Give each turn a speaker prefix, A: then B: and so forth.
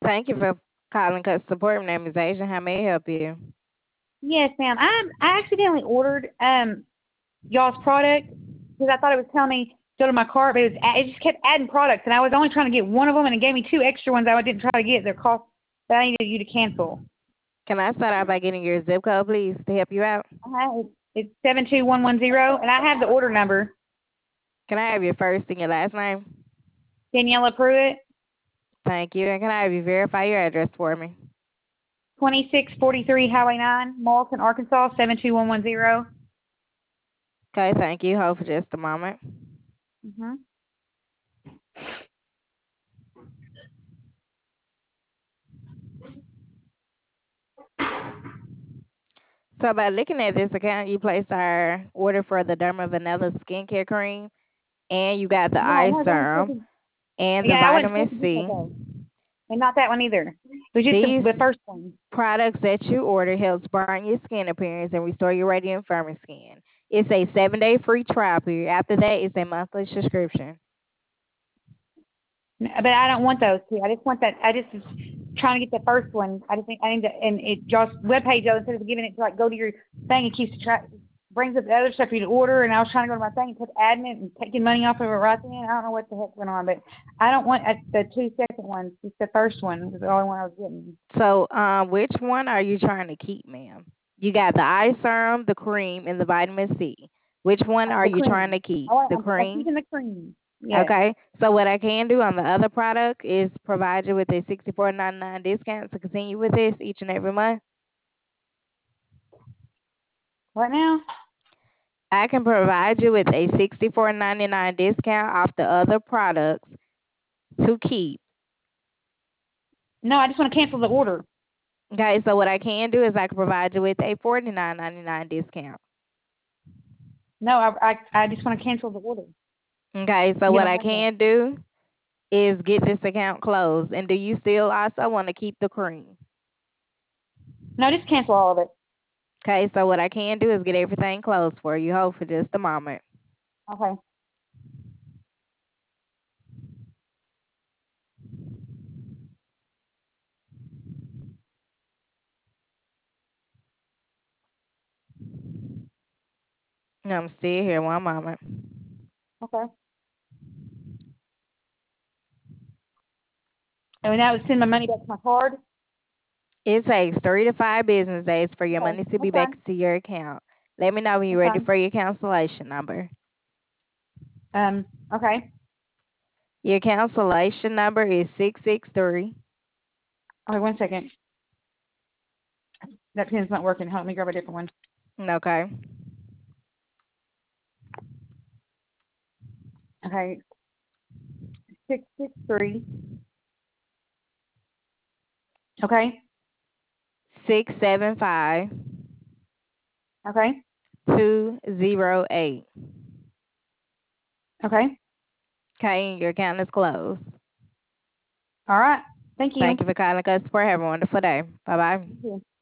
A: Thank you for calling customer support. My name is Asia. How may I help you?
B: Yes, ma'am. I accidentally ordered y'all's product because I thought it was telling me go to my cart, but it just kept adding products, and I was only trying to get one of them, and it gave me two extra ones I didn't try to get. They're cost that I needed you to cancel.
A: Can I start out by getting your zip code, please, to help you out?
B: It's 72110, and I have the order number.
A: Can I have your first and your last name?
B: Daniela Pruitt,
A: Thank you. And can I have you verify your address for me?
B: 2643 Highway 9, Morrison, Arkansas 72110.
A: Okay, thank you. Hold for just a moment.
B: Mm-hmm.
A: So by looking at this account, you placed our order for the Derma Vanilla skincare cream, and you got the
B: No, I
A: eye
B: wasn't supposed
A: serum
B: to.
A: and the
B: Yeah, I wasn't
A: vitamin
B: supposed to get that
A: C.
B: though, and not that one either. It was just
A: These
B: the first one.
A: products that you order helps brighten your skin appearance and restore your radiant, firmer skin. It's a 7-day free trial period. After that, it's a monthly subscription.
B: But I don't want those two. I just want that. I just was trying to get the first one. I just think I need to. And it just webpage though, instead of giving it to like go to your thing, it keeps brings up the other stuff for you to order. And I was trying to go to my thing and kept adding it and taking money off of it right then. I don't know what the heck went on, but I don't want the two second ones. Just the first one was the only one I was getting.
A: So, which one are you trying to keep, ma'am? You got the eye serum, the cream, and the vitamin C. Which one are
B: The
A: you trying
B: cream.
A: to keep? The
B: I'm
A: cream?
B: keeping the cream. Yes.
A: Okay. So what I can do on the other product is provide you with a $64.99 discount to continue with this each and every month.
B: What now?
A: I can provide you with a $64.99 discount off the other products to keep.
B: No, I just want to cancel the order.
A: Okay, so what I can do is I can provide you with a $49.99 discount.
B: No, I just want to cancel the order.
A: Okay, so
B: Get
A: what
B: my
A: I
B: money back.
A: can do is get this account closed. And do you still also want to keep the cream?
B: No, just cancel all of it.
A: Okay, so what I can do is get everything closed for you. Hold for just a moment.
B: Okay.
A: I'm still here. One moment.
B: Okay. And that would send my money back to my card.
A: It takes 3 to 5 business days for your
B: Okay,
A: money to be
B: that's
A: back
B: fine.
A: to your account. Let me know when you're
B: That's
A: ready
B: fine.
A: for your cancellation number.
B: Okay.
A: Your cancellation number is 663.
B: Okay, 1 second. That pen's not working. Hold on, let me grab a different one.
A: Okay.
B: Okay. 663. Okay.
A: 675
B: Okay.
A: 208.
B: Okay.
A: Okay, and your account is closed.
B: All right. Thank you.
A: Thank you for calling us. Have a wonderful day. Bye bye.
B: Thank you.